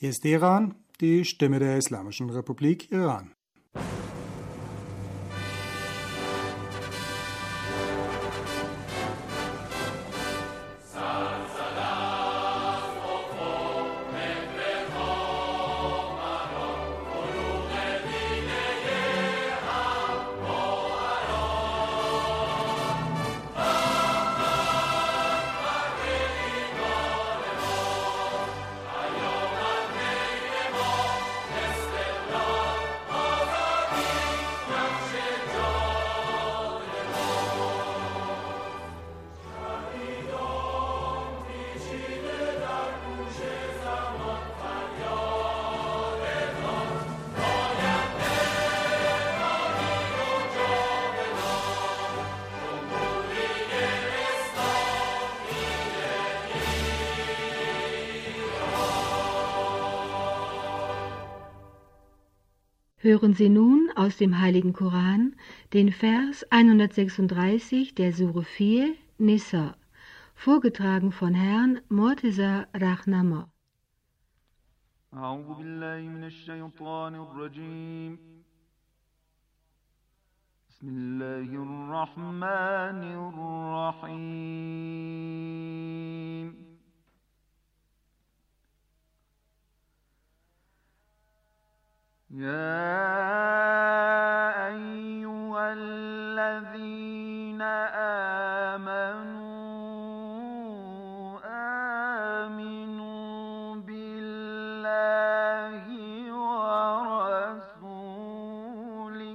Hier ist Iran, die Stimme der Islamischen Republik Iran. Hören Sie nun aus dem Heiligen Koran den Vers 136 der Sure 4, Nisa, vorgetragen von Herrn Morteza Rahnama. أعوذ بالله من الشيطان الرجيم. بسم الله الرحمن الرحيم. يا أيها الذين آمنوا بالله ورسوله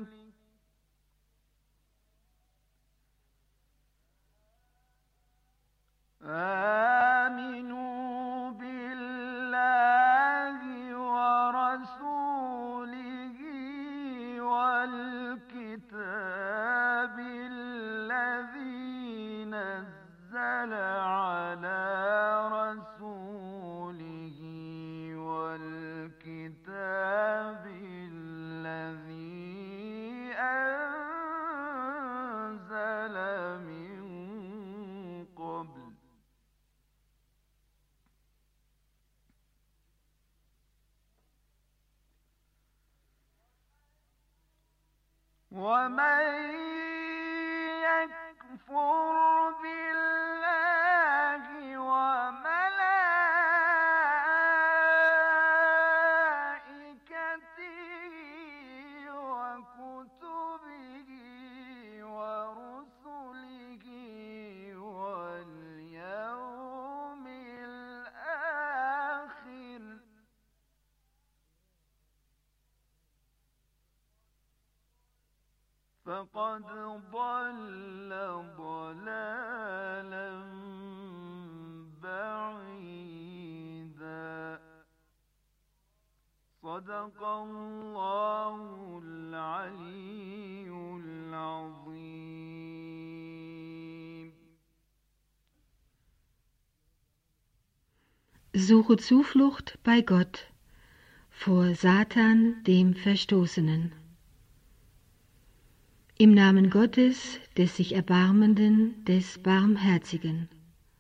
والكتاب الذي نزل على رسوله والكتاب الذي أنزل من قبل ومن يكفر بالله وملائكته وكتبه ورسله واليوم الآخر فقد ضل ضلالا بعيدا. صدق الله العلي العظيم. Suche Zuflucht bei Gott vor Satan, dem Verstoßenen. Im Namen Gottes, des sich Erbarmenden, des Barmherzigen.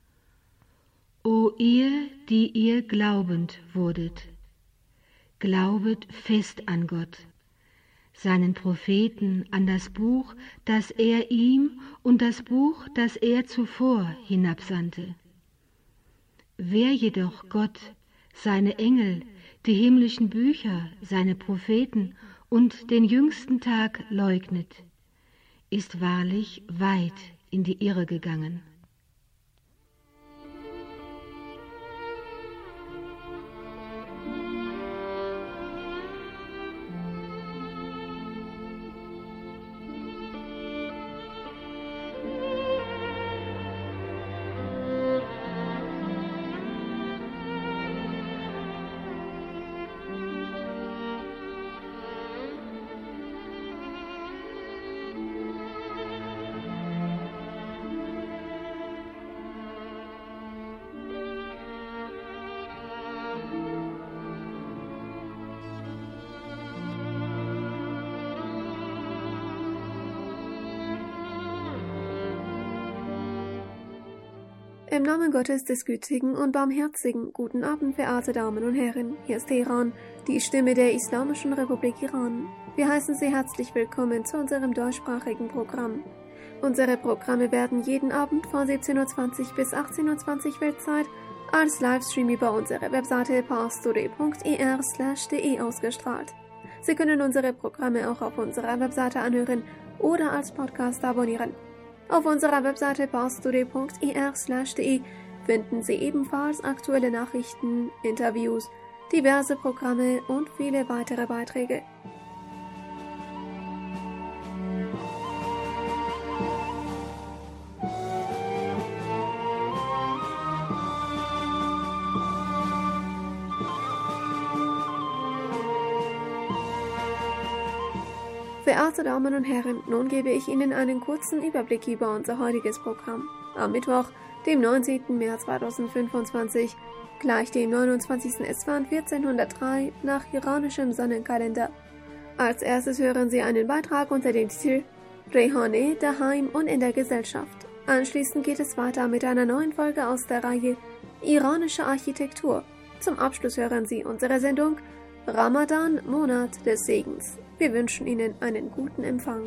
O ihr, die ihr glaubend wurdet, glaubet fest an Gott, seinen Propheten, an das Buch, das er ihm und das Buch, das er zuvor hinabsandte. Wer jedoch Gott, seine Engel, die himmlischen Bücher, seine Propheten und den jüngsten Tag leugnet, ist wahrlich weit in die Irre gegangen. Im Namen Gottes des Gütigen und Barmherzigen, guten Abend, verehrte Damen und Herren. Hier ist Teheran, die Stimme der Islamischen Republik Iran. Wir heißen Sie herzlich willkommen zu unserem deutschsprachigen Programm. Unsere Programme werden jeden Abend von 17:20 bis 18:20 Weltzeit als Livestream über unsere Webseite parstoday.ir/de ausgestrahlt. Sie können unsere Programme auch auf unserer Webseite anhören oder als Podcast abonnieren. Auf unserer Webseite parstoday.ir/de finden Sie ebenfalls aktuelle Nachrichten, Interviews, diverse Programme und viele weitere Beiträge. Verehrte Damen und Herren, nun gebe ich Ihnen einen kurzen Überblick über unser heutiges Programm. Am Mittwoch, dem 19. März 2025, gleich dem 29. Esfand 1403 nach iranischem Sonnenkalender. Als erstes hören Sie einen Beitrag unter dem Titel Rehane, daheim und in der Gesellschaft. Anschließend geht es weiter mit einer neuen Folge aus der Reihe Iranische Architektur. Zum Abschluss hören Sie unsere Sendung Ramadan, Monat des Segens. Wir wünschen Ihnen einen guten Empfang.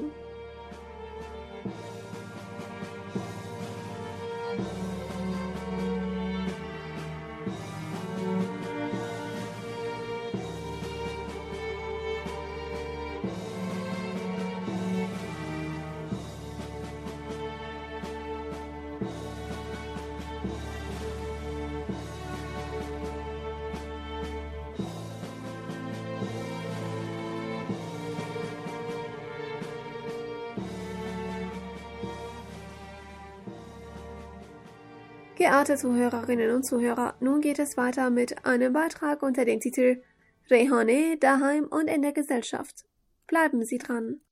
Geehrte Zuhörerinnen und Zuhörer, nun geht es weiter mit einem Beitrag unter dem Titel Rehane, daheim und in der Gesellschaft. Bleiben Sie dran.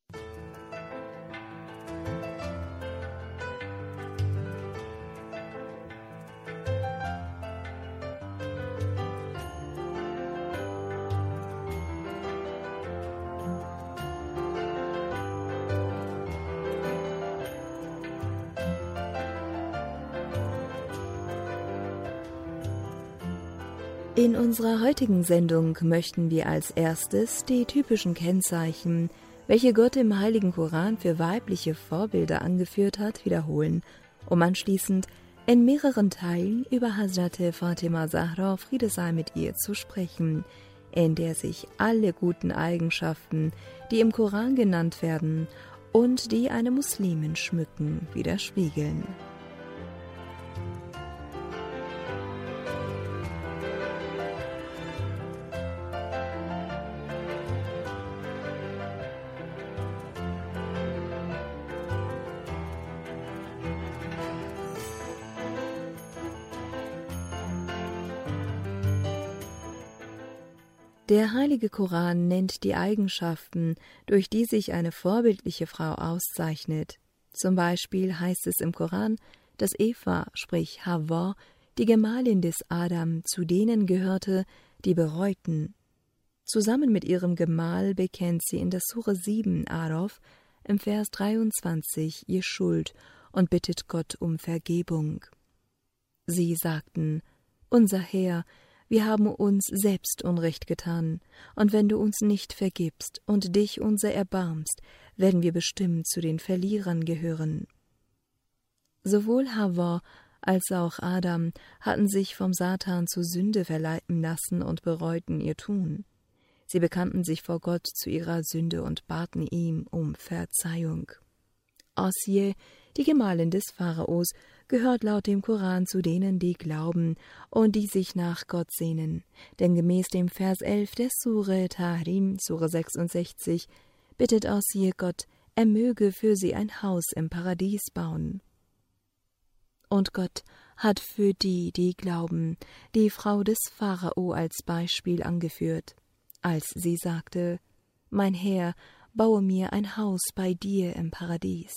In unserer heutigen Sendung möchten wir als erstes die typischen Kennzeichen, welche Gott im Heiligen Koran für weibliche Vorbilder angeführt hat, wiederholen, um anschließend in mehreren Teilen über Hazrat Fatima Zahra, Friede sei mit ihr, zu sprechen, in der sich alle guten Eigenschaften, die im Koran genannt werden und die eine Muslimin schmücken, widerspiegeln. Der Heilige Koran nennt die Eigenschaften, durch die sich eine vorbildliche Frau auszeichnet. Zum Beispiel heißt es im Koran, dass Eva, sprich Hawa, die Gemahlin des Adam, zu denen gehörte, die bereuten. Zusammen mit ihrem Gemahl bekennt sie in der Sure 7 Araf im Vers 23 ihr Schuld und bittet Gott um Vergebung. Sie sagten: Unser Herr, wir haben uns selbst Unrecht getan, und wenn du uns nicht vergibst und dich unser erbarmst, werden wir bestimmt zu den Verlierern gehören. Sowohl Hawa als auch Adam hatten sich vom Satan zur Sünde verleiten lassen und bereuten ihr Tun. Sie bekannten sich vor Gott zu ihrer Sünde und baten ihm um Verzeihung. Asje, die Gemahlin des Pharaos, gehört laut dem Koran zu denen, die glauben und die sich nach Gott sehnen. Denn gemäß dem Vers 11 der Sure Tahrim, Sure 66, bittet Asje Gott, er möge für sie ein Haus im Paradies bauen. Und Gott hat für die, die glauben, die Frau des Pharao als Beispiel angeführt, als sie sagte: Mein Herr, baue mir ein Haus bei dir im Paradies.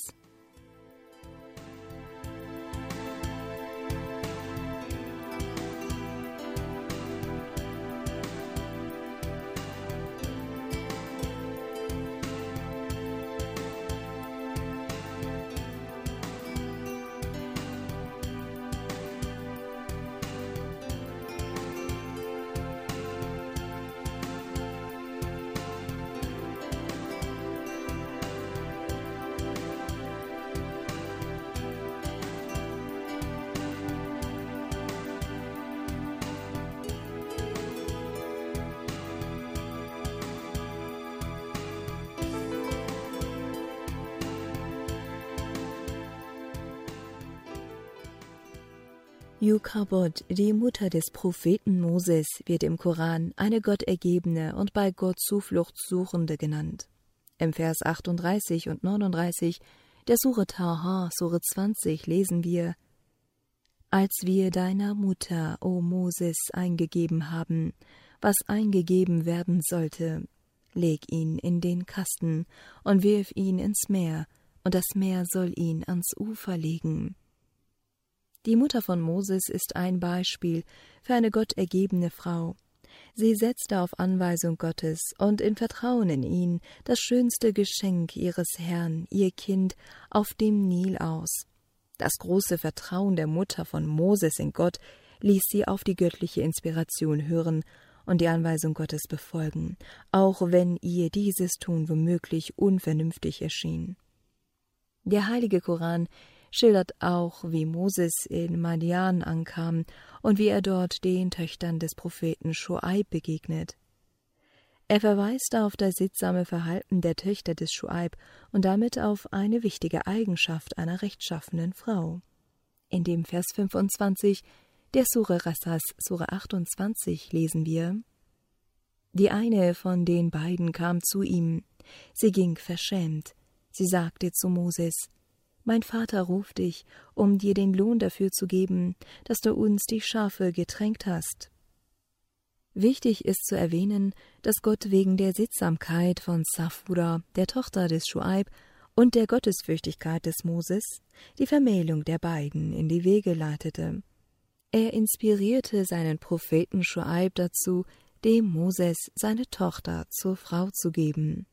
Jochebed, die Mutter des Propheten Moses, wird im Koran eine gottergebene und bei Gott Zuflucht suchende genannt. Im Vers 38 und 39 der Sure Taha, Sure 20, lesen wir: Als wir deiner Mutter, o Moses, eingegeben haben, was eingegeben werden sollte, leg ihn in den Kasten und wirf ihn ins Meer, und das Meer soll ihn ans Ufer legen. Die Mutter von Moses ist ein Beispiel für eine gottergebene Frau. Sie setzte auf Anweisung Gottes und in Vertrauen in ihn das schönste Geschenk ihres Herrn, ihr Kind, auf dem Nil aus. Das große Vertrauen der Mutter von Moses in Gott ließ sie auf die göttliche Inspiration hören und die Anweisung Gottes befolgen, auch wenn ihr dieses Tun womöglich unvernünftig erschien. Der heilige Koran schildert auch, wie Moses in Madian ankam und wie er dort den Töchtern des Propheten Schuaib begegnet. Er verweist auf das sittsame Verhalten der Töchter des Schuaib und damit auf eine wichtige Eigenschaft einer rechtschaffenen Frau. In dem Vers 25 der Sure Rassas, Sure 28, lesen wir: Die eine von den beiden kam zu ihm. Sie ging verschämt. Sie sagte zu Moses: Mein Vater ruft dich, um dir den Lohn dafür zu geben, dass du uns die Schafe getränkt hast. Wichtig ist zu erwähnen, dass Gott wegen der Sittsamkeit von Safura, der Tochter des Schuaib, und der Gottesfürchtigkeit des Moses die Vermählung der beiden in die Wege leitete. Er inspirierte seinen Propheten Schuaib dazu, dem Moses seine Tochter zur Frau zu geben.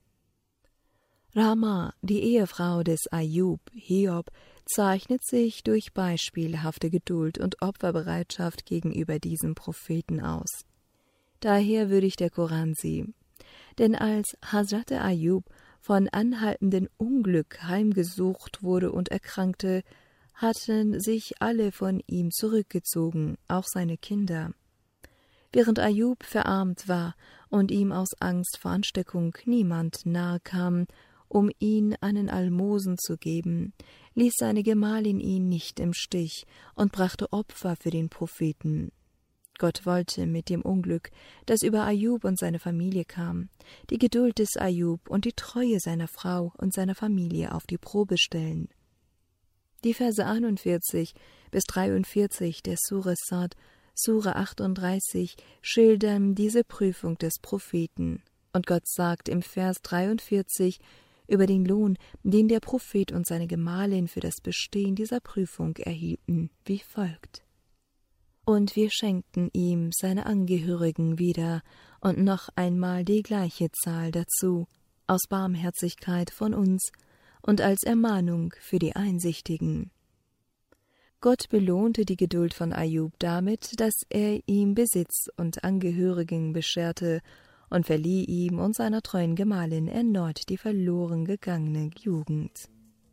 Rama, die Ehefrau des Ayub, Hiob, zeichnet sich durch beispielhafte Geduld und Opferbereitschaft gegenüber diesem Propheten aus. Daher würdigt der Koran sie. Denn als Hazrat Ayub von anhaltendem Unglück heimgesucht wurde und erkrankte, hatten sich alle von ihm zurückgezogen, auch seine Kinder. Während Ayub verarmt war und ihm aus Angst vor Ansteckung niemand nahe kam, um ihn einen Almosen zu geben, ließ seine Gemahlin ihn nicht im Stich und brachte Opfer für den Propheten. Gott wollte mit dem Unglück, das über Ayub und seine Familie kam, die Geduld des Ayub und die Treue seiner Frau und seiner Familie auf die Probe stellen. Die Verse 41 bis 43 der Sure Sad, Sure 38, schildern diese Prüfung des Propheten. Und Gott sagt im Vers 43 über den Lohn, den der Prophet und seine Gemahlin für das Bestehen dieser Prüfung erhielten, wie folgt: Und wir schenkten ihm seine Angehörigen wieder und noch einmal die gleiche Zahl dazu, aus Barmherzigkeit von uns und als Ermahnung für die Einsichtigen. Gott belohnte die Geduld von Ayub damit, dass er ihm Besitz und Angehörigen bescherte und verlieh ihm und seiner treuen Gemahlin erneut die verloren gegangene Jugend.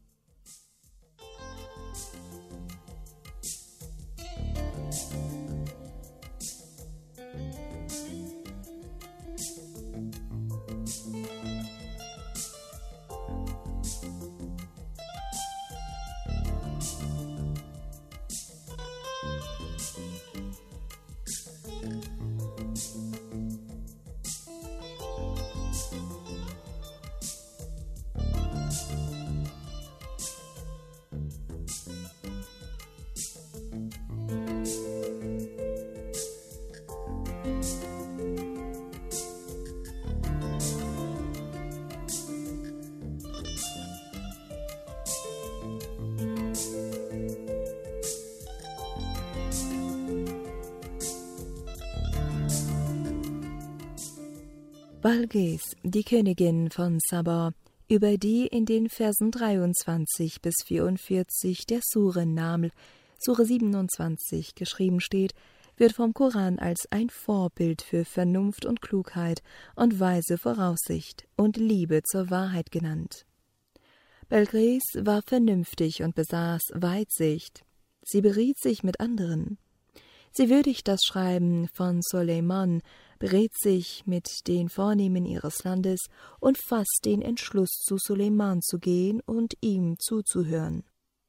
Balqis, die Königin von Saba, über die in den Versen 23 bis 44 der Sure Naml, Sure 27, geschrieben steht, wird vom Koran als ein Vorbild für Vernunft und Klugheit und weise Voraussicht und Liebe zur Wahrheit genannt. Balqis war vernünftig und besaß Weitsicht. Sie beriet sich mit anderen. Sie würdigt das Schreiben von Suleiman, berät sich mit den Vornehmen ihres Landes und fasst den Entschluss, zu Suleiman zu gehen und ihm zuzuhören.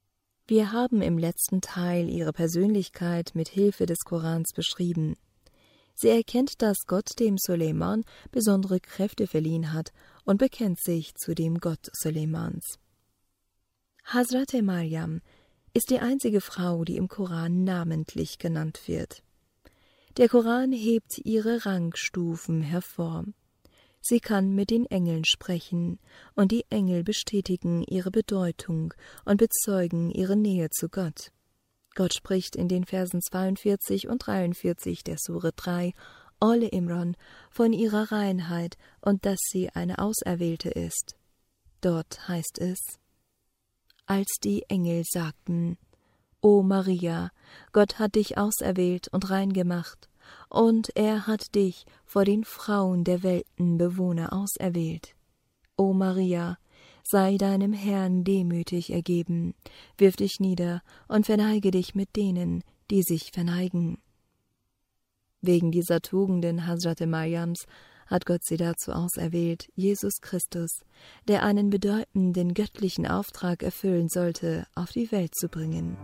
Wir haben im letzten Teil ihre Persönlichkeit mit Hilfe des Korans beschrieben. Sie erkennt, dass Gott dem Suleiman besondere Kräfte verliehen hat und bekennt sich zu dem Gott Suleimans. Hazrat Maryam ist die einzige Frau, die im Koran namentlich genannt wird. Der Koran hebt ihre Rangstufen hervor. Sie kann mit den Engeln sprechen, und die Engel bestätigen ihre Bedeutung und bezeugen ihre Nähe zu Gott. Gott spricht in den Versen 42 und 43 der Sure 3, Ole Imran, von ihrer Reinheit und dass sie eine Auserwählte ist. Dort heißt es: Als die Engel sagten: O Maria, Gott hat dich auserwählt und rein gemacht, und er hat dich vor den Frauen der Weltenbewohner auserwählt. O Maria, sei deinem Herrn demütig ergeben, wirf dich nieder und verneige dich mit denen, die sich verneigen. Wegen dieser Tugenden Hazrat Maryams hat Gott sie dazu auserwählt, Jesus Christus, der einen bedeutenden göttlichen Auftrag erfüllen sollte, auf die Welt zu bringen.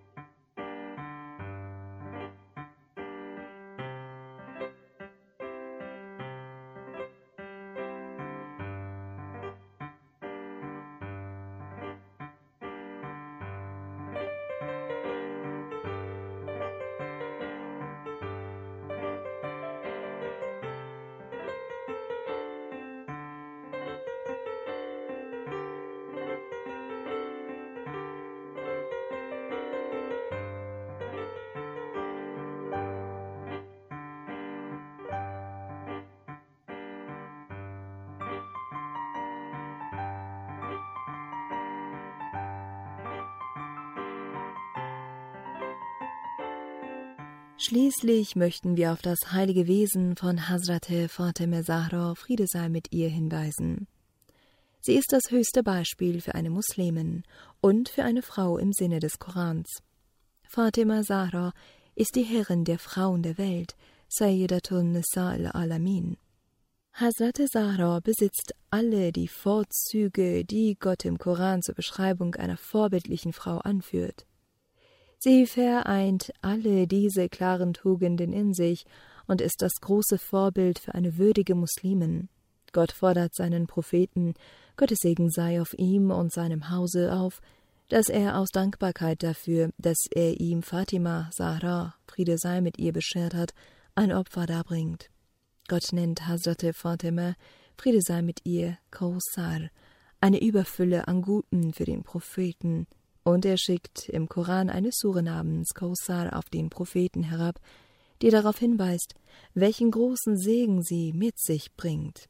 Schließlich möchten wir auf das heilige Wesen von Hazrat Fatima Zahra, Friede sei mit ihr, hinweisen. Sie ist das höchste Beispiel für eine Muslimin und für eine Frau im Sinne des Korans. Fatima Zahra ist die Herrin der Frauen der Welt, Sayyidatun Nisa al-Alamin. Hazrat Zahra besitzt alle die Vorzüge, die Gott im Koran zur Beschreibung einer vorbildlichen Frau anführt. Sie vereint alle diese klaren Tugenden in sich und ist das große Vorbild für eine würdige Muslimin. Gott fordert seinen Propheten, Gottes Segen sei auf ihm und seinem Hause, auf, dass er aus Dankbarkeit dafür, dass er ihm Fatima Zahra, Friede sei mit ihr, beschert hat, ein Opfer darbringt. Gott nennt Hazrat Fatima, Friede sei mit ihr, Kausar, eine Überfülle an Guten für den Propheten. Und er schickt im Koran eine Sure namens Kausar auf den Propheten herab, die darauf hinweist, welchen großen Segen sie mit sich bringt.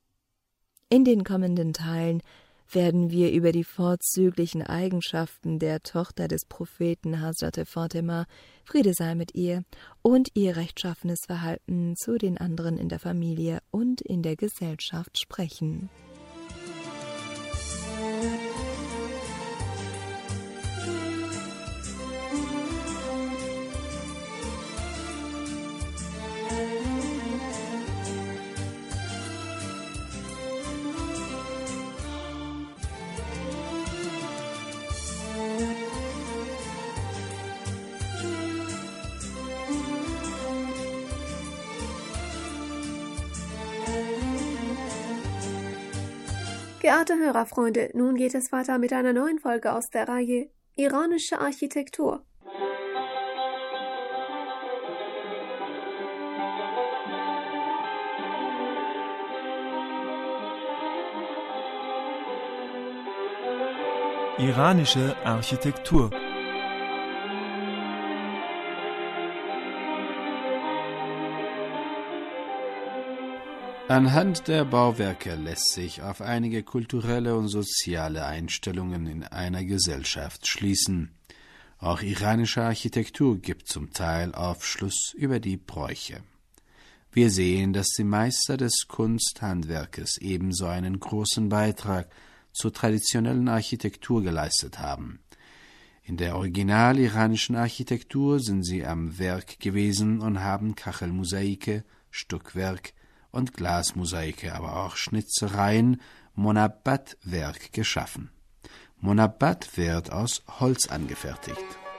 In den kommenden Teilen werden wir über die vorzüglichen Eigenschaften der Tochter des Propheten Hazrat Fatima, Friede sei mit ihr, und ihr rechtschaffenes Verhalten zu den anderen in der Familie und in der Gesellschaft sprechen. Geehrte Hörerfreunde, nun geht es weiter mit einer neuen Folge aus der Reihe Iranische Architektur. Iranische Architektur. Anhand der Bauwerke lässt sich auf einige kulturelle und soziale Einstellungen in einer Gesellschaft schließen. Auch iranische Architektur gibt zum Teil Aufschluss über die Bräuche. Wir sehen, dass die Meister des Kunsthandwerkes ebenso einen großen Beitrag zur traditionellen Architektur geleistet haben. In der original iranischen Architektur sind sie am Werk gewesen und haben Kachelmosaike, Stuckwerk und Glasmosaike, aber auch Schnitzereien, Monabbat-Werk geschaffen. Monabat wird aus Holz angefertigt.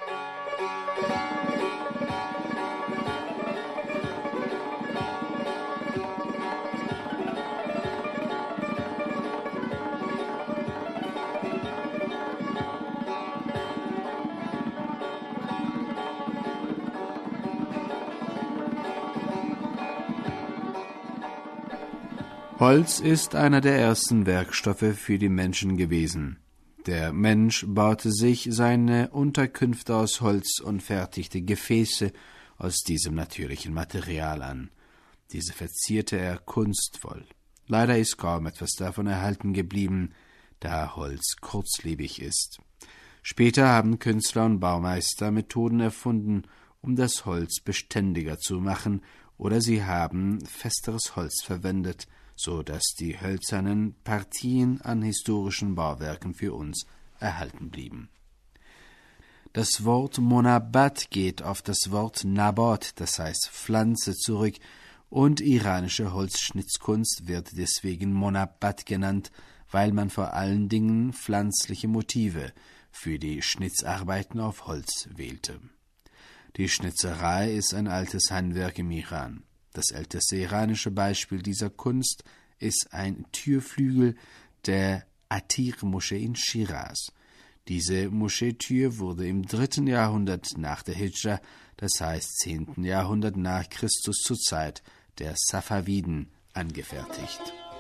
Holz ist einer der ersten Werkstoffe für die Menschen gewesen. Der Mensch baute sich seine Unterkünfte aus Holz und fertigte Gefäße aus diesem natürlichen Material an. Diese verzierte er kunstvoll. Leider ist kaum etwas davon erhalten geblieben, da Holz kurzlebig ist. Später haben Künstler und Baumeister Methoden erfunden, um das Holz beständiger zu machen, oder sie haben festeres Holz verwendet, so dass die hölzernen Partien an historischen Bauwerken für uns erhalten blieben. Das Wort Monabat geht auf das Wort Nabat, das heißt Pflanze, zurück, und iranische Holzschnitzkunst wird deswegen Monabat genannt, weil man vor allen Dingen pflanzliche Motive für die Schnitzarbeiten auf Holz wählte. Die Schnitzerei ist ein altes Handwerk im Iran. Das älteste iranische Beispiel dieser Kunst ist ein Türflügel der Atir-Moschee in Schiraz. Diese Moscheetür wurde im 3. Jahrhundert nach der Hijra, das heißt 10. Jahrhundert nach Christus, zur Zeit der Safawiden angefertigt.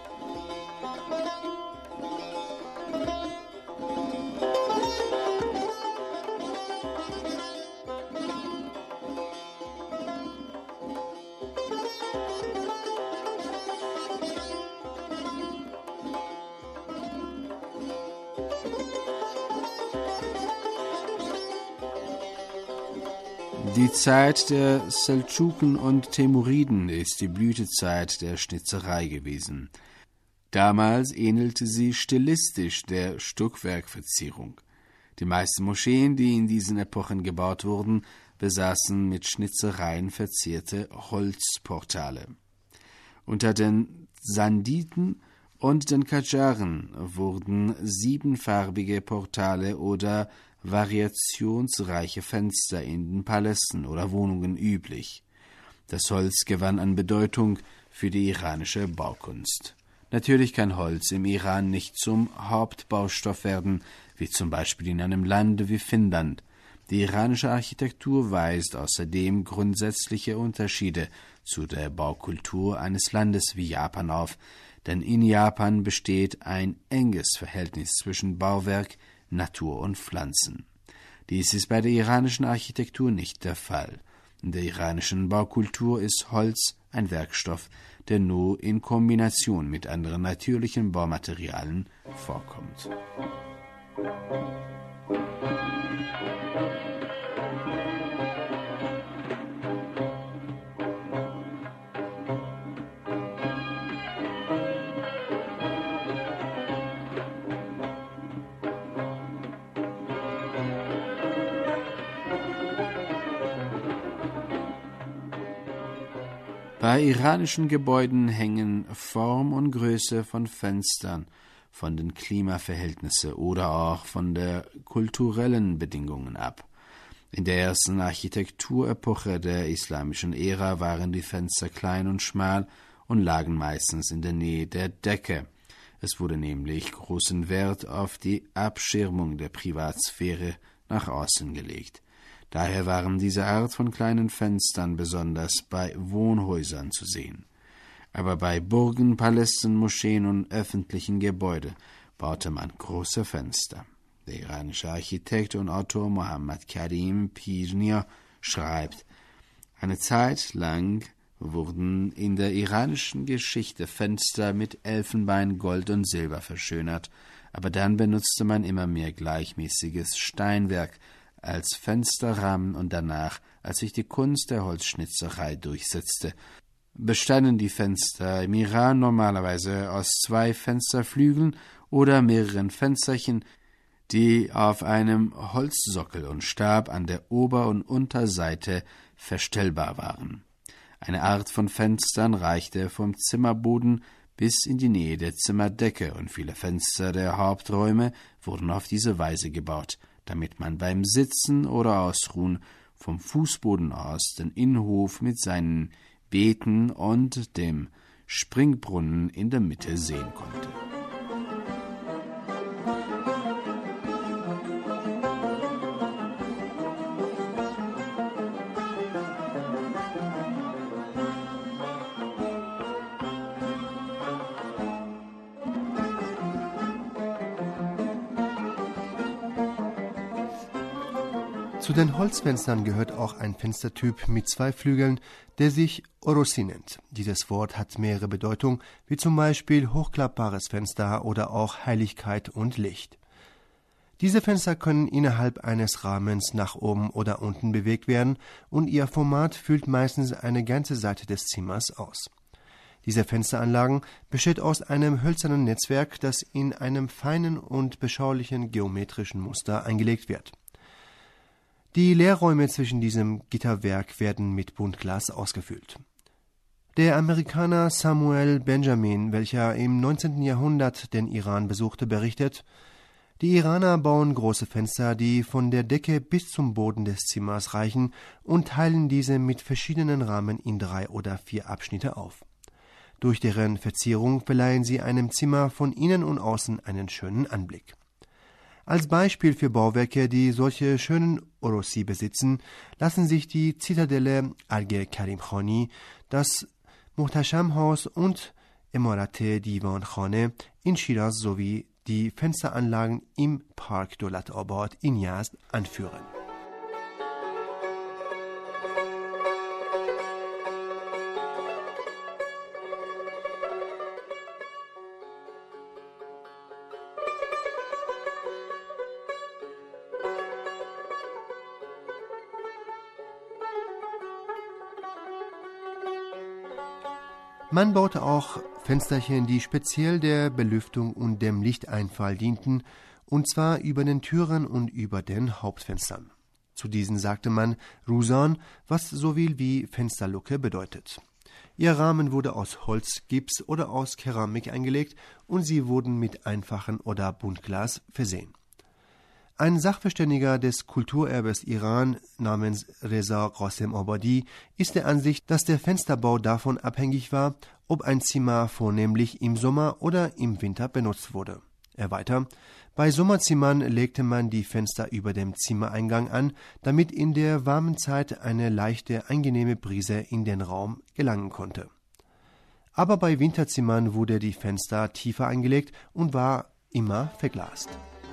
Die Zeit der Seldschuken und Temuriden ist die Blütezeit der Schnitzerei gewesen. Damals ähnelte sie stilistisch der Stuckwerkverzierung. Die meisten Moscheen, die in diesen Epochen gebaut wurden, besaßen mit Schnitzereien verzierte Holzportale. Unter den Sanditen und den Kadscharen wurden 7farbige Portale oder variationsreiche Fenster in den Palästen oder Wohnungen üblich. Das Holz gewann an Bedeutung für die iranische Baukunst. Natürlich kann Holz im Iran nicht zum Hauptbaustoff werden, wie zum Beispiel in einem Land wie Finnland. Die iranische Architektur weist außerdem grundsätzliche Unterschiede zu der Baukultur eines Landes wie Japan auf, denn in Japan besteht ein enges Verhältnis zwischen Bauwerk, Natur und Pflanzen. Dies ist bei der iranischen Architektur nicht der Fall. In der iranischen Baukultur ist Holz ein Werkstoff, der nur in Kombination mit anderen natürlichen Baumaterialien vorkommt. Bei iranischen Gebäuden hängen Form und Größe von Fenstern, von den Klimaverhältnissen oder auch von der kulturellen Bedingungen ab. In der ersten Architekturepoche der islamischen Ära waren die Fenster klein und schmal und lagen meistens in der Nähe der Decke. Es wurde nämlich großen Wert auf die Abschirmung der Privatsphäre nach außen gelegt. Daher waren diese Art von kleinen Fenstern besonders bei Wohnhäusern zu sehen. Aber bei Burgen, Palästen, Moscheen und öffentlichen Gebäuden baute man große Fenster. Der iranische Architekt und Autor Mohammad Karim Pirnia schreibt: Eine Zeit lang wurden in der iranischen Geschichte Fenster mit Elfenbein, Gold und Silber verschönert, aber dann benutzte man immer mehr gleichmäßiges Steinwerk als Fensterrahmen und danach, als sich die Kunst der Holzschnitzerei durchsetzte, bestanden die Fenster im Iran normalerweise aus 2 Fensterflügeln oder mehreren Fensterchen, die auf einem Holzsockel und Stab an der Ober- und Unterseite verstellbar waren. Eine Art von Fenstern reichte vom Zimmerboden bis in die Nähe der Zimmerdecke, und viele Fenster der Haupträume wurden auf diese Weise gebaut, damit man beim Sitzen oder Ausruhen vom Fußboden aus den Innenhof mit seinen Beeten und dem Springbrunnen in der Mitte sehen konnte. Zu den Holzfenstern gehört auch ein Fenstertyp mit 2 Flügeln, der sich Orossi nennt. Dieses Wort hat mehrere Bedeutungen, wie zum Beispiel hochklappbares Fenster oder auch Heiligkeit und Licht. Diese Fenster können innerhalb eines Rahmens nach oben oder unten bewegt werden und ihr Format füllt meistens eine ganze Seite des Zimmers aus. Diese Fensteranlagen besteht aus einem hölzernen Netzwerk, das in einem feinen und beschaulichen geometrischen Muster eingelegt wird. Die Leerräume zwischen diesem Gitterwerk werden mit Buntglas ausgefüllt. Der Amerikaner Samuel Benjamin, welcher im 19. Jahrhundert den Iran besuchte, berichtet: Die Iraner bauen große Fenster, die von der Decke bis zum Boden des Zimmers reichen, und teilen diese mit verschiedenen Rahmen in 3 oder 4 Abschnitte auf. Durch deren Verzierung verleihen sie einem Zimmer von innen und außen einen schönen Anblick. Als Beispiel für Bauwerke, die solche schönen Orossi besitzen, lassen sich die Zitadelle Arge Karim Khani, das Muhtasham-Haus und Emarate Divan Khane in Shiraz sowie die Fensteranlagen im Park Dolat Abad in Yazd anführen. Man baute auch Fensterchen, die speziell der Belüftung und dem Lichteinfall dienten, und zwar über den Türen und über den Hauptfenstern. Zu diesen sagte man Rusan, was so viel wie Fensterluke bedeutet. Ihr Rahmen wurde aus Holz, Gips oder aus Keramik eingelegt und sie wurden mit einfachen oder Buntglas versehen. Ein Sachverständiger des Kulturerbes Iran namens Reza Qasem Abadi ist der Ansicht, dass der Fensterbau davon abhängig war, ob ein Zimmer vornehmlich im Sommer oder im Winter benutzt wurde. Er weiter: Bei Sommerzimmern legte man die Fenster über dem Zimmereingang an, damit in der warmen Zeit eine leichte, angenehme Brise in den Raum gelangen konnte. Aber bei Winterzimmern wurde die Fenster tiefer eingelegt und war immer verglast.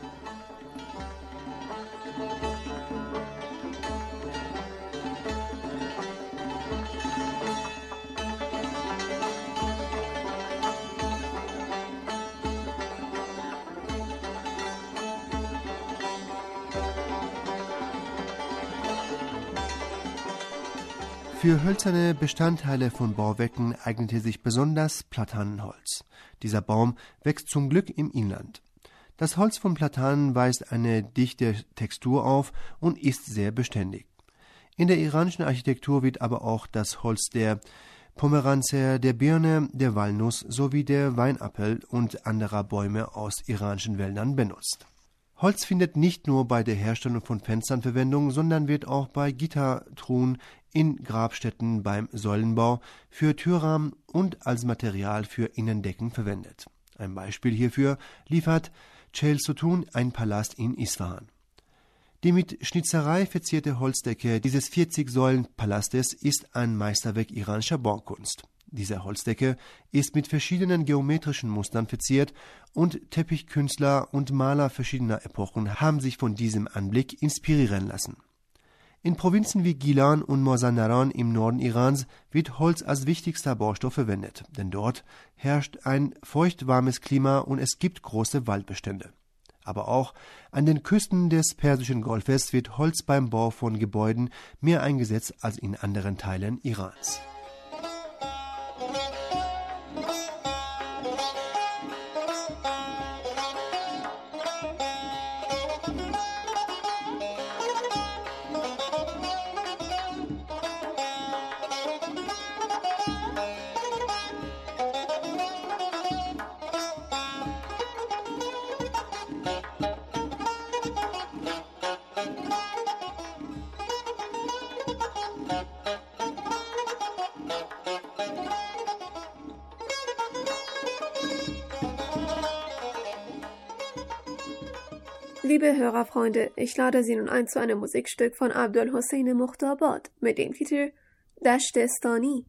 Für hölzerne Bestandteile von Bauwerken eignete sich besonders Platanenholz. Dieser Baum wächst zum Glück im Inland. Das Holz von Platanen weist eine dichte Textur auf und ist sehr beständig. In der iranischen Architektur wird aber auch das Holz der Pomeranze, der Birne, der Walnuss sowie der Weinappel und anderer Bäume aus iranischen Wäldern benutzt. Holz findet nicht nur bei der Herstellung von Fenstern Verwendung, sondern wird auch bei Gittertruhen, in Grabstätten, beim Säulenbau, für Türrahmen und als Material für Innendecken verwendet. Ein Beispiel hierfür liefert Chel-Sutun, ein Palast in Isfahan. Die mit Schnitzerei verzierte Holzdecke dieses 40-Säulen-Palastes ist ein Meisterwerk iranischer Baukunst. Diese Holzdecke ist mit verschiedenen geometrischen Mustern verziert und Teppichkünstler und Maler verschiedener Epochen haben sich von diesem Anblick inspirieren lassen. In Provinzen wie Gilan und Mazandaran im Norden Irans wird Holz als wichtigster Baustoff verwendet, denn dort herrscht ein feuchtwarmes Klima und es gibt große Waldbestände. Aber auch an den Küsten des Persischen Golfes wird Holz beim Bau von Gebäuden mehr eingesetzt als in anderen Teilen Irans. Liebe Hörerfreunde, ich lade Sie nun ein zu einem Musikstück von Abdul Hossein Mukhtabad mit dem Titel Dashtestani.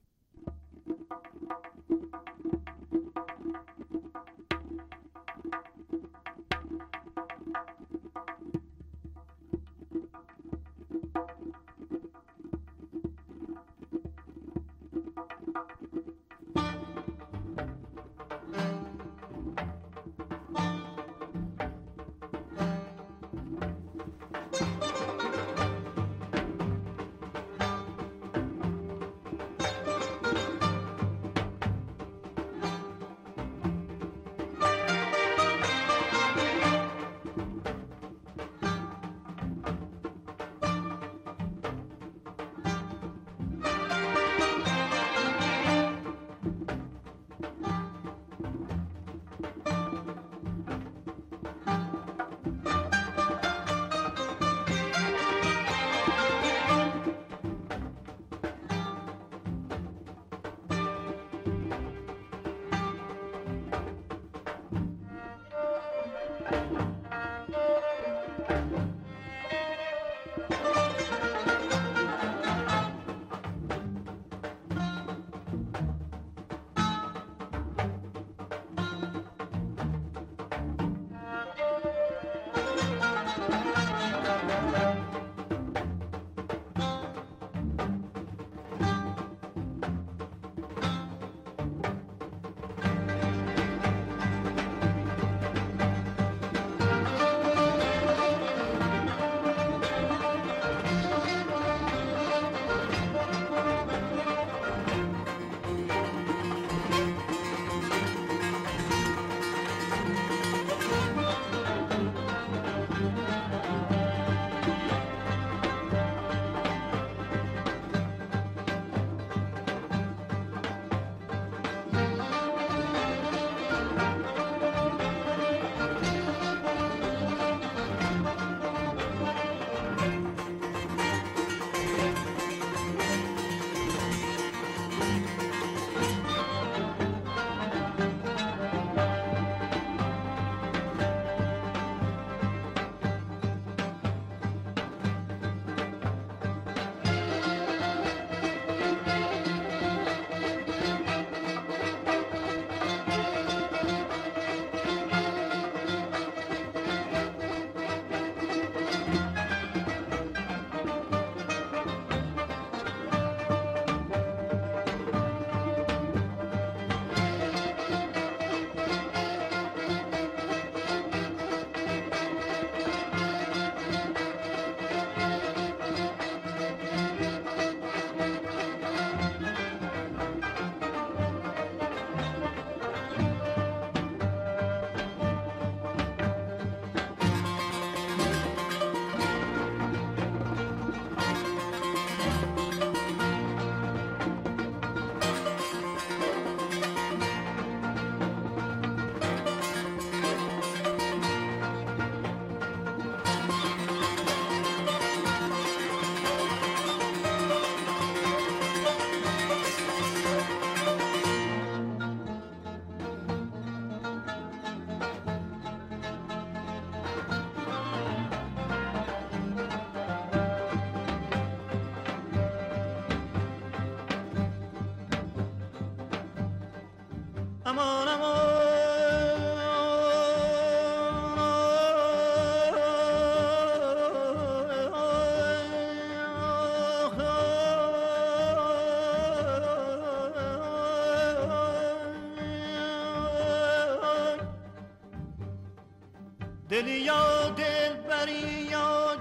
دلی یا دل بری یا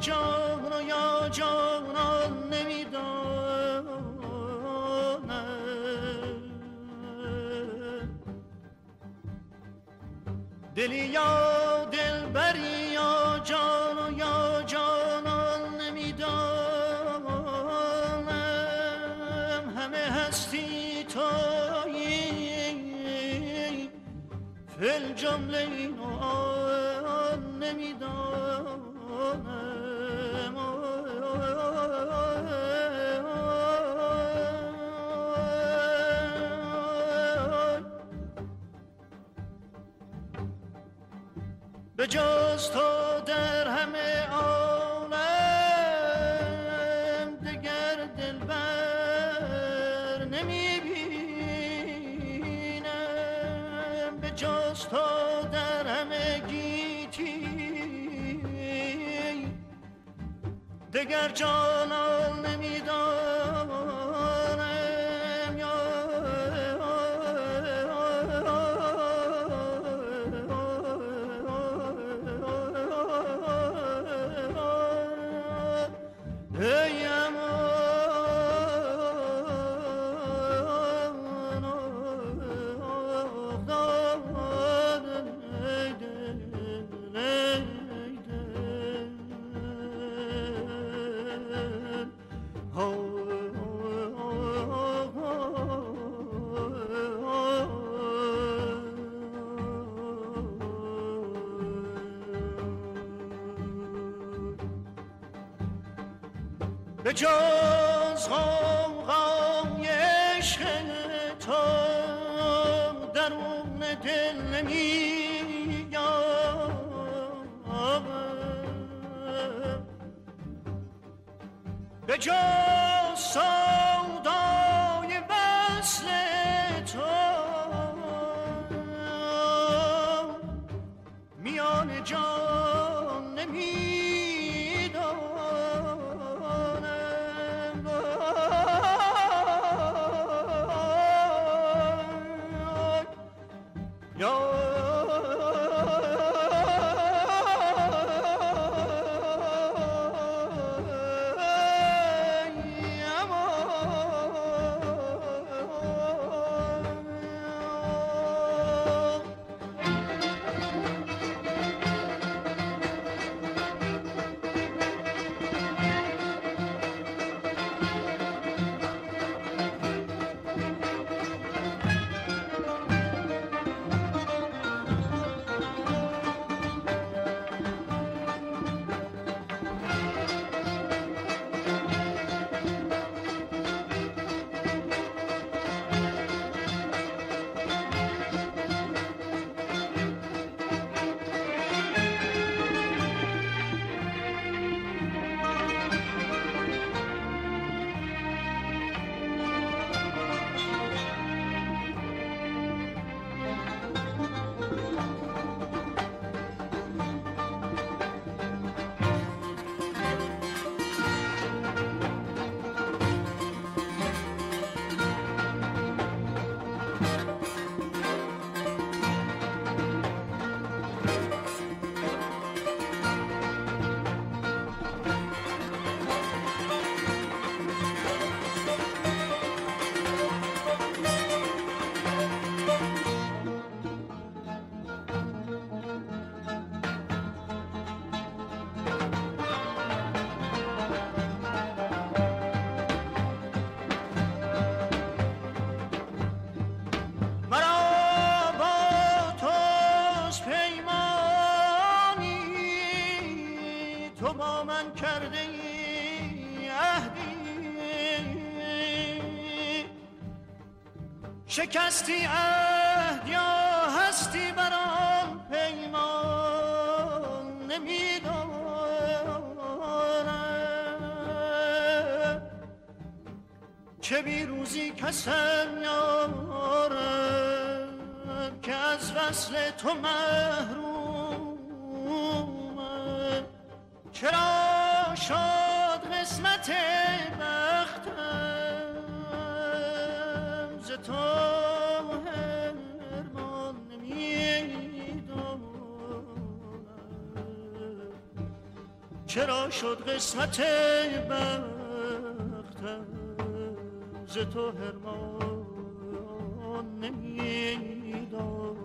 جانان نمیدانم دلی یا دل بری یا جانان نمیدانم همه هستی تویی فل جمله اینو به به جز تو در همه عالم دگر دلبر نمیبینم، به جز تو در همه گیتی دگر جانان نمیدانم. به جز غوغای عشق تو درون دل نمی‌یابم، به جز سودای وصل تو میان جان نمی‌دانم. شکستی عهد یا هستی بر آن پیمان نمیدانم، چه بیروزی کسم یارم که از وصل تو محرومم، چرا شد قسمت بختم ز تو هرمان نمیدانم، چرا شد قسمت بختم ز تو هرمان نمیدانم.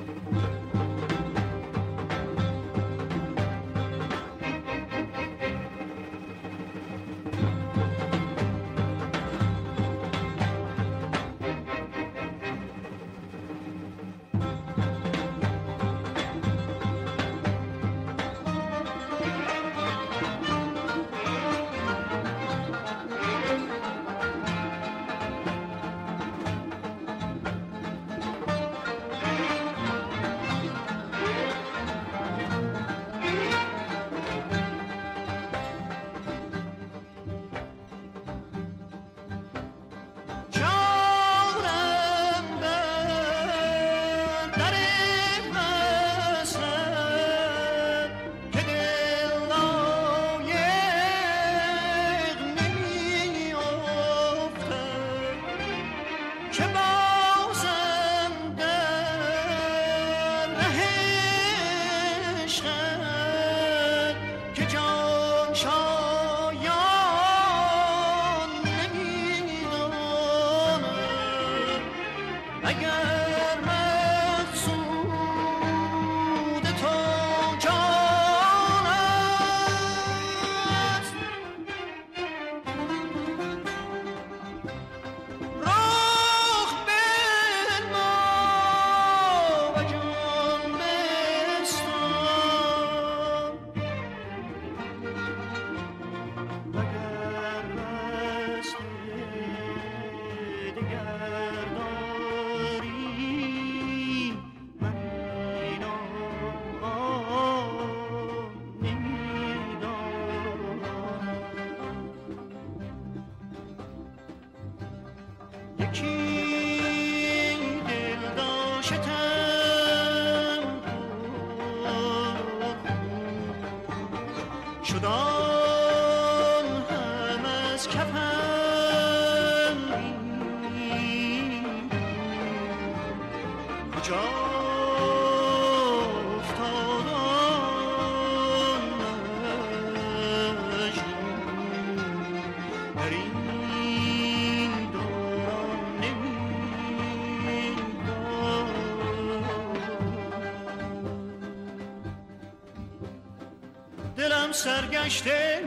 دلم سرگشته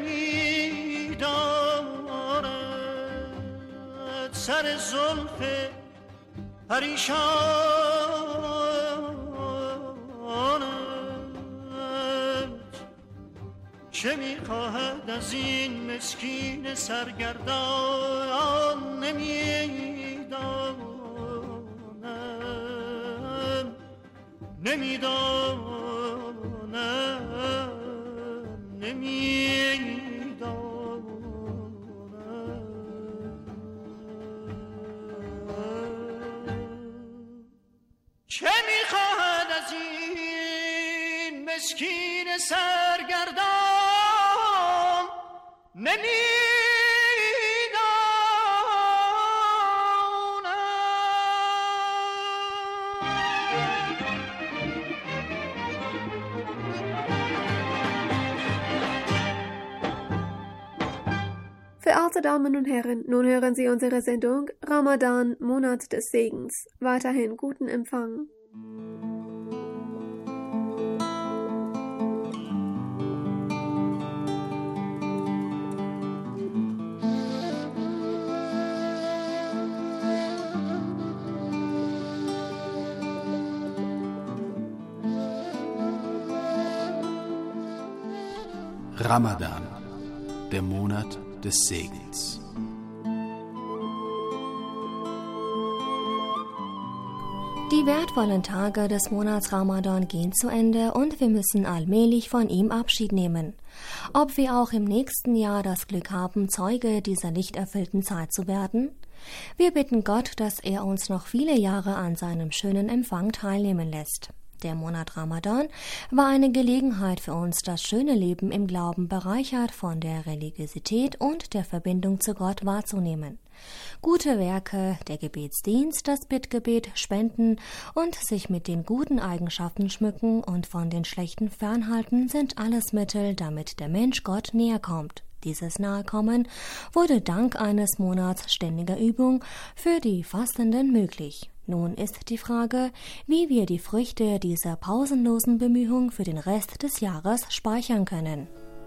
می دارد سر زلف پریشانت، چه می خواهد از این مسکین سرگردان نمی دانم، نمی دانم، نمی دانم. چه می خواهد از این مسکین سرگردان نمی Verehrte Damen und Herren, nun hören Sie unsere Sendung Ramadan, Monat des Segens. Weiterhin guten Empfang. Ramadan, der Monat des Segens. Die wertvollen Tage des Monats Ramadan gehen zu Ende und wir müssen allmählich von ihm Abschied nehmen. Ob wir auch im nächsten Jahr das Glück haben, Zeuge dieser lichterfüllten Zeit zu werden? Wir bitten Gott, dass er uns noch viele Jahre an seinem schönen Empfang teilnehmen lässt. Der Monat Ramadan war eine Gelegenheit für uns, das schöne Leben im Glauben bereichert von der Religiosität und der Verbindung zu Gott wahrzunehmen. Gute Werke, der Gebetsdienst, das Bittgebet, Spenden und sich mit den guten Eigenschaften schmücken und von den schlechten fernhalten sind alles Mittel, damit der Mensch Gott näher kommt. Dieses Nahekommen wurde dank eines Monats ständiger Übung für die Fastenden möglich. Nun ist die Frage, wie wir die Früchte dieser pausenlosen Bemühung für den Rest des Jahres speichern können.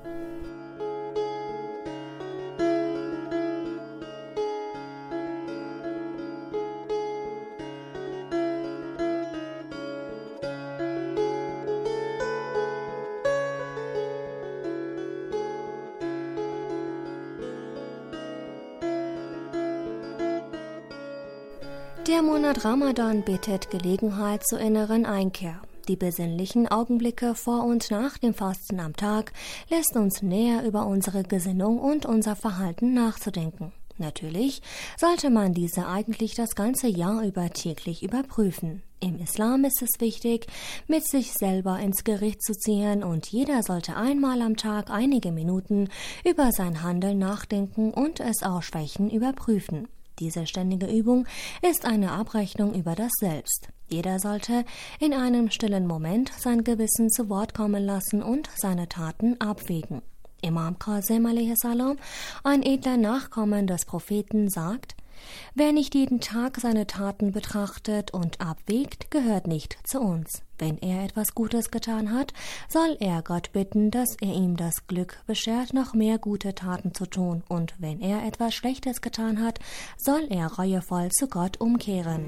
Der Monat Ramadan bietet Gelegenheit zur inneren Einkehr. Die besinnlichen Augenblicke vor und nach dem Fasten am Tag lässt uns näher über unsere Gesinnung und unser Verhalten nachzudenken. Natürlich sollte man diese eigentlich das ganze Jahr über täglich überprüfen. Im Islam ist es wichtig, mit sich selber ins Gericht zu ziehen und jeder sollte einmal am Tag einige Minuten über sein Handeln nachdenken und es auch Schwächen überprüfen. Diese ständige Übung ist eine Abrechnung über das Selbst. Jeder sollte in einem stillen Moment sein Gewissen zu Wort kommen lassen und seine Taten abwägen. Imam Qasim a.s., ein edler Nachkommen des Propheten, sagt: Wer nicht jeden Tag seine Taten betrachtet und abwägt, gehört nicht zu uns. Wenn er etwas Gutes getan hat, soll er Gott bitten, dass er ihm das Glück beschert, noch mehr gute Taten zu tun. Und wenn er etwas Schlechtes getan hat, soll er reuevoll zu Gott umkehren.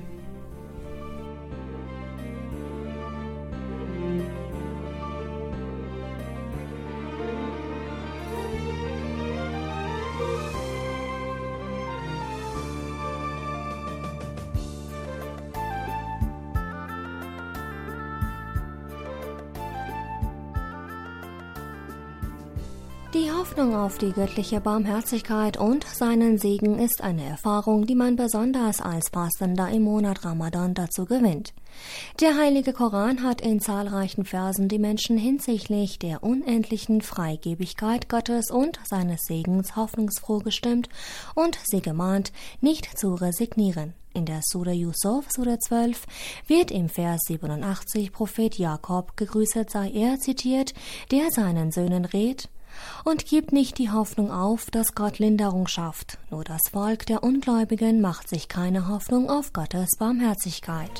Die Hoffnung auf die göttliche Barmherzigkeit und seinen Segen ist eine Erfahrung, die man besonders als Fastender im Monat Ramadan dazu gewinnt. Der Heilige Koran hat in zahlreichen Versen die Menschen hinsichtlich der unendlichen Freigebigkeit Gottes und seines Segens hoffnungsfroh gestimmt und sie gemahnt, nicht zu resignieren. In der Sura Yusuf, Sura 12, wird im Vers 87 Prophet Jakob, gegrüßet sei er, zitiert, der seinen Söhnen rät: Und gibt nicht die Hoffnung auf, dass Gott Linderung schafft. Nur das Volk der Ungläubigen macht sich keine Hoffnung auf Gottes Barmherzigkeit.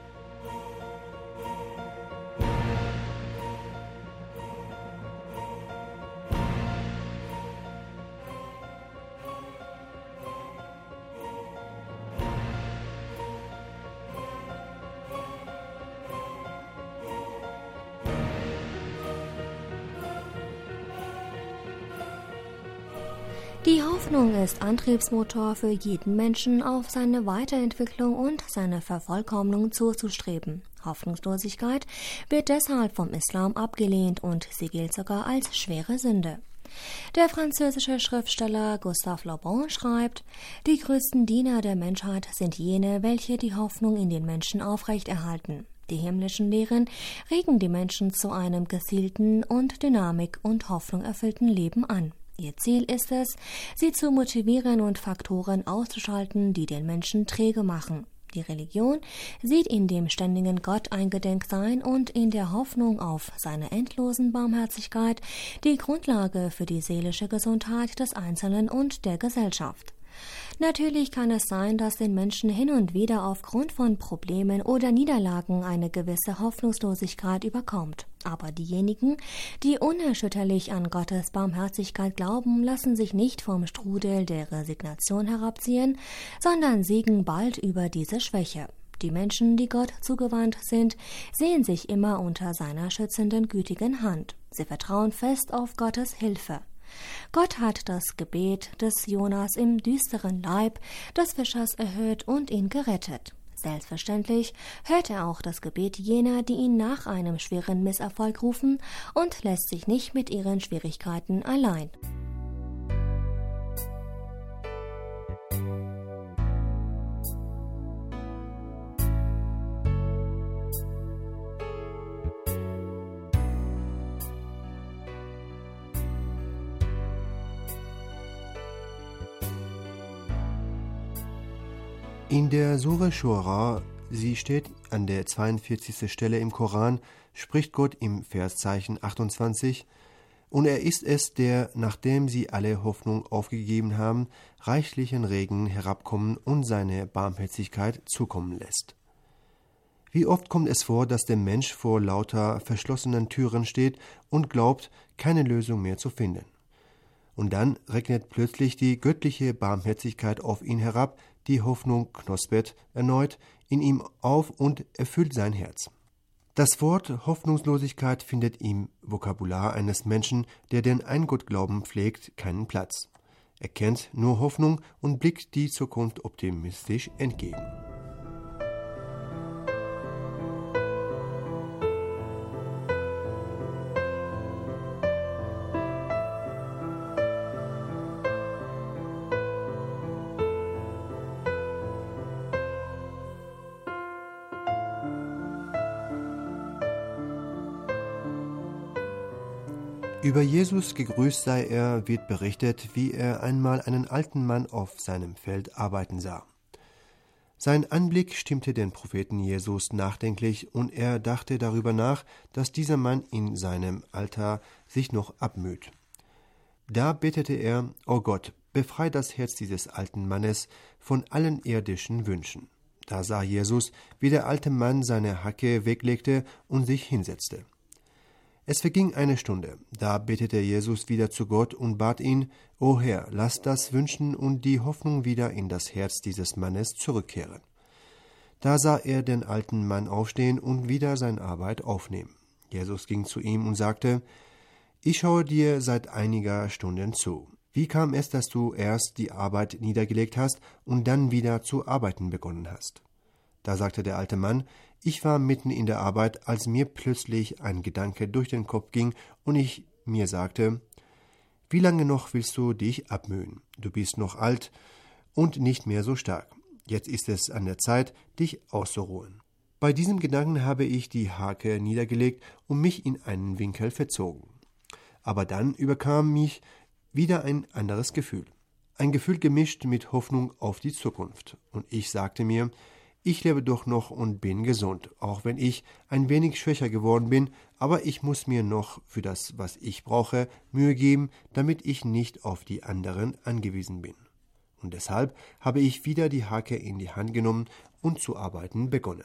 Die Hoffnung ist Antriebsmotor für jeden Menschen, auf seine Weiterentwicklung und seine Vervollkommnung zuzustreben. Hoffnungslosigkeit wird deshalb vom Islam abgelehnt und sie gilt sogar als schwere Sünde. Der französische Schriftsteller Gustave Le Bon schreibt: Die größten Diener der Menschheit sind jene, welche die Hoffnung in den Menschen aufrechterhalten. Die himmlischen Lehren regen die Menschen zu einem gezielten und Dynamik und Hoffnung erfüllten Leben an. Ihr Ziel ist es, sie zu motivieren und Faktoren auszuschalten, die den Menschen träge machen. Die Religion sieht in dem ständigen Gott eingedenk sein und in der Hoffnung auf seine endlosen Barmherzigkeit die Grundlage für die seelische Gesundheit des Einzelnen und der Gesellschaft. Natürlich kann es sein, dass den Menschen hin und wieder aufgrund von Problemen oder Niederlagen eine gewisse Hoffnungslosigkeit überkommt. Aber diejenigen, die unerschütterlich an Gottes Barmherzigkeit glauben, lassen sich nicht vom Strudel der Resignation herabziehen, sondern siegen bald über diese Schwäche. Die Menschen, die Gott zugewandt sind, sehen sich immer unter seiner schützenden, gütigen Hand. Sie vertrauen fest auf Gottes Hilfe. Gott hat das Gebet des Jonas im düsteren Leib des Fischers erhört und ihn gerettet. Selbstverständlich hört er auch das Gebet jener, die ihn nach einem schweren Misserfolg rufen, und lässt sich nicht mit ihren Schwierigkeiten allein. In der Sure Shura, sie steht an der 42. Stelle im Koran, spricht Gott im Verszeichen 28: Und er ist es, der, nachdem sie alle Hoffnung aufgegeben haben, reichlichen Regen herabkommen und seine Barmherzigkeit zukommen lässt. Wie oft kommt es vor, dass der Mensch vor lauter verschlossenen Türen steht und glaubt, keine Lösung mehr zu finden. Und dann regnet plötzlich die göttliche Barmherzigkeit auf ihn herab, die Hoffnung knospet erneut in ihm auf und erfüllt sein Herz. Das Wort Hoffnungslosigkeit findet im Vokabular eines Menschen, der den Eingottglauben pflegt, keinen Platz. Er kennt nur Hoffnung und blickt die Zukunft optimistisch entgegen. Über Jesus, gegrüßt sei er, wird berichtet, wie er einmal einen alten Mann auf seinem Feld arbeiten sah. Sein Anblick stimmte den Propheten Jesus nachdenklich und er dachte darüber nach, dass dieser Mann in seinem Alter sich noch abmüht. Da betete er: O Gott, befrei das Herz dieses alten Mannes von allen irdischen Wünschen. Da sah Jesus, wie der alte Mann seine Hacke weglegte und sich hinsetzte. Es verging eine Stunde, da betete Jesus wieder zu Gott und bat ihn: O Herr, lass das Wünschen und die Hoffnung wieder in das Herz dieses Mannes zurückkehren. Da sah er den alten Mann aufstehen und wieder seine Arbeit aufnehmen. Jesus ging zu ihm und sagte: Ich schaue dir seit einiger Stunden zu. Wie kam es, dass du erst die Arbeit niedergelegt hast und dann wieder zu arbeiten begonnen hast? Da sagte der alte Mann: Ich war mitten in der Arbeit, als mir plötzlich ein Gedanke durch den Kopf ging und ich mir sagte: Wie lange noch willst du dich abmühen? Du bist noch alt und nicht mehr so stark. Jetzt ist es an der Zeit, dich auszuruhen. Bei diesem Gedanken habe ich die Hake niedergelegt und mich in einen Winkel verzogen. Aber dann überkam mich wieder ein anderes Gefühl. Ein Gefühl gemischt mit Hoffnung auf die Zukunft. Und ich sagte mir: Ich lebe doch noch und bin gesund, auch wenn ich ein wenig schwächer geworden bin, aber ich muss mir noch für das, was ich brauche, Mühe geben, damit ich nicht auf die anderen angewiesen bin. Und deshalb habe ich wieder die Hake in die Hand genommen und zu arbeiten begonnen.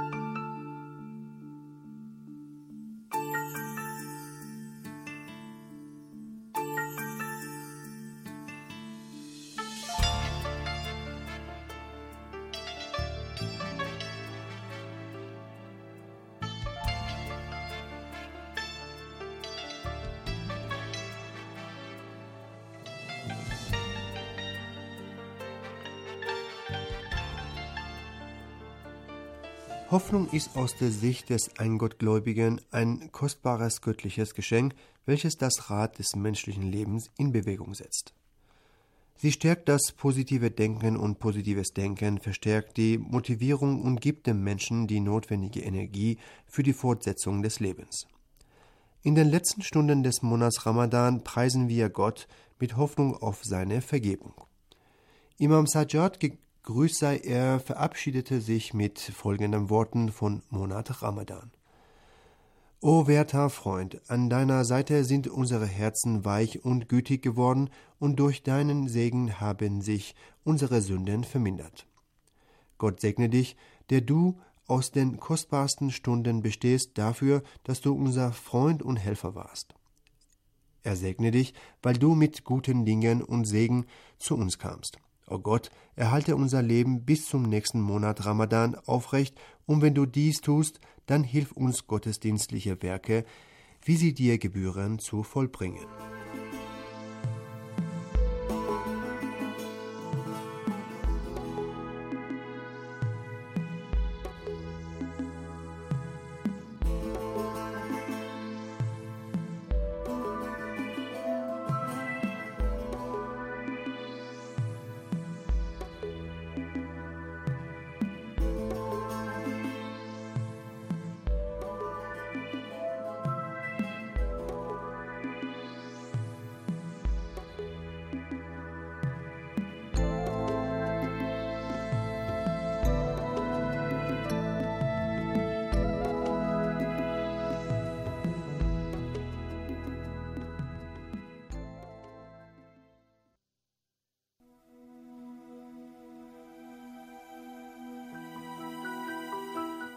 Hoffnung ist aus der Sicht des Eingottgläubigen ein kostbares göttliches Geschenk, welches das Rad des menschlichen Lebens in Bewegung setzt. Sie stärkt das positive Denken und positives Denken verstärkt die Motivierung und gibt dem Menschen die notwendige Energie für die Fortsetzung des Lebens. In den letzten Stunden des Monats Ramadan preisen wir Gott mit Hoffnung auf seine Vergebung. Imam Sajjad, grüßt sei er, verabschiedete sich mit folgenden Worten von Monat Ramadan. O werter Freund, an deiner Seite sind unsere Herzen weich und gütig geworden und durch deinen Segen haben sich unsere Sünden vermindert. Gott segne dich, der du aus den kostbarsten Stunden bestehst, dafür, dass du unser Freund und Helfer warst. Er segne dich, weil du mit guten Dingen und Segen zu uns kamst. O Gott, erhalte unser Leben bis zum nächsten Monat Ramadan aufrecht, und wenn du dies tust, dann hilf uns gottesdienstliche Werke, wie sie dir gebühren, zu vollbringen.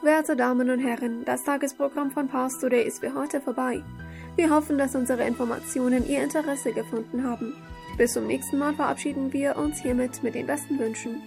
Werte Damen und Herren, das Tagesprogramm von Pars Today ist für heute vorbei. Wir hoffen, dass unsere Informationen Ihr Interesse gefunden haben. Bis zum nächsten Mal verabschieden wir uns hiermit mit den besten Wünschen.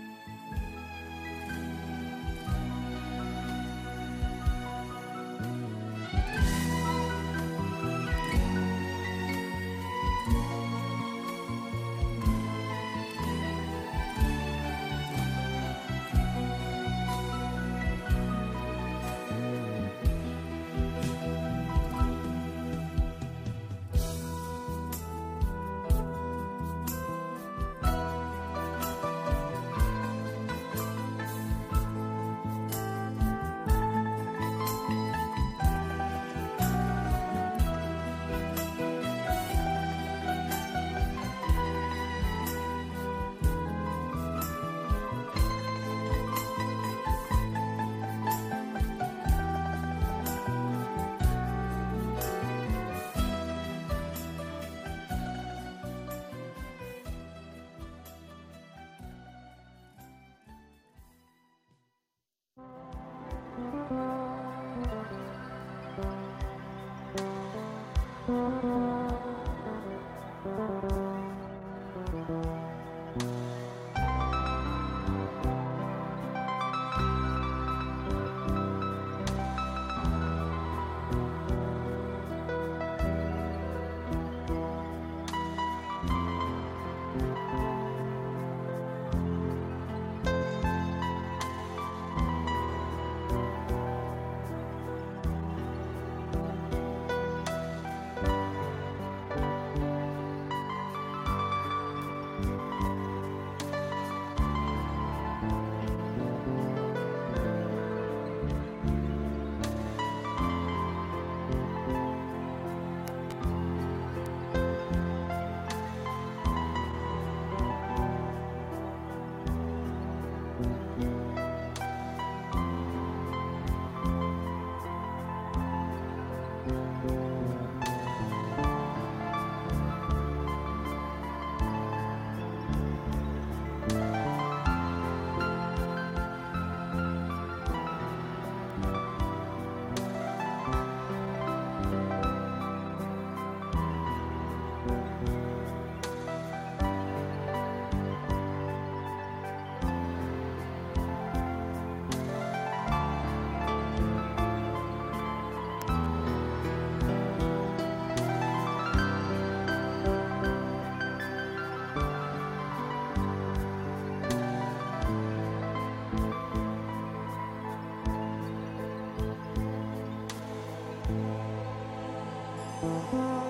Thank you.